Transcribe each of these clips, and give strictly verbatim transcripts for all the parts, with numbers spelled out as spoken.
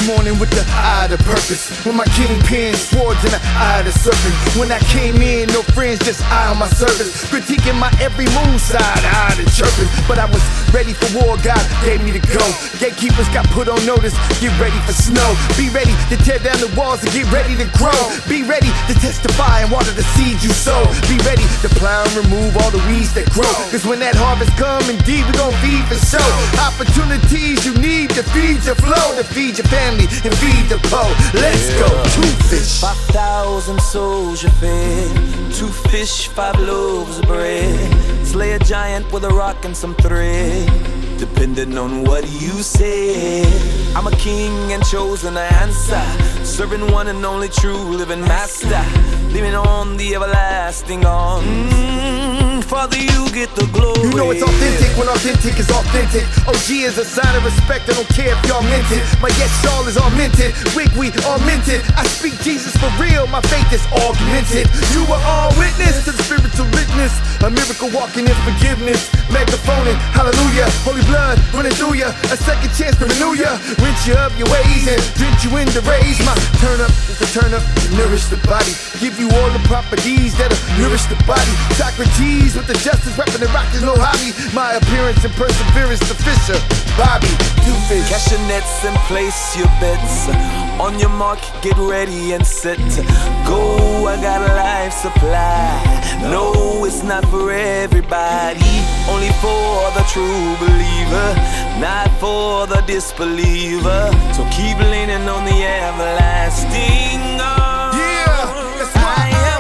morning with the eye to purpose. When my kingpin swords in the eye of the serpent. When I came in, no friends, just eye on my service. Critiquing my every move, side eye and chirping. But I was ready for war, God gave me the go. Gatekeepers got put on notice, get ready for snow. Be ready to tear down the walls and get ready to grow. Be ready to testify and water the seeds you sow. Be ready to plow and remove all the weeds that grow. Cause when that harvest come, indeed we gon' feed for show. Opportunities you need to feed your flow, to feed your family and feed the po. Let's yeah. go, two fish. Five thousand souls you fed. Two fish, five loaves of bread. Slay a giant with a rock and some thread, depending on what you say. I'm a king and chosen to answer, serving one and only true living master, living on the everlasting arms. Mm, Father, you get the glory. You know it's authentic when authentic is authentic. O G is a sign of respect, I don't care if y'all meant it. My yes, y'all is all minted, wig we all minted. I speak Jesus for real, my faith is augmented. You were all witness to the spiritual witness, a miracle walking in forgiveness. Megaphoning, hallelujah, holy blood running through ya, a second chance to renew ya. Rinse you of your ways and drench you in the rays. My turn up is the turn up to nourish the body, give you all the properties that'll nourish the body. Socrates with the justice, weapon and rock is no hobby. My appearance and perseverance, the fisher, Bobby, two fish. Cash your nets and place your bets. On your mark, get ready and set. Go, I got a life supply. No, it's not for everybody, only for the true believer, not for the disbeliever. So keep leaning on the everlasting arms. Yeah, that's why I am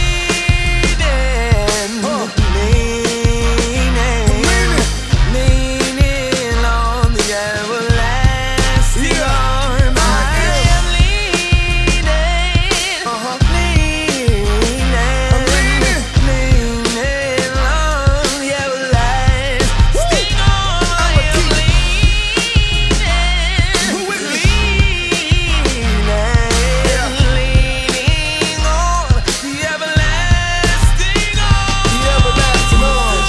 leaning, huh. leaning, leaning, leaning on the everlasting yeah. arms. I am leaning, Uh-huh. leaning, I'm leaning. leaning on the everlasting arms. I I'ma am keep- leaning, Who is it? leaning, Yeah. leaning on the everlasting arms. The everlasting arms.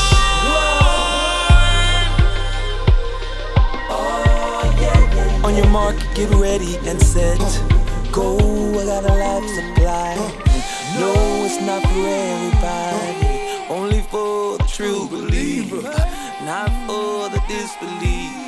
On your mark, get ready and set. Go, I got a life supply. No, it's not for everybody, only for the true believer, not for the disbeliever.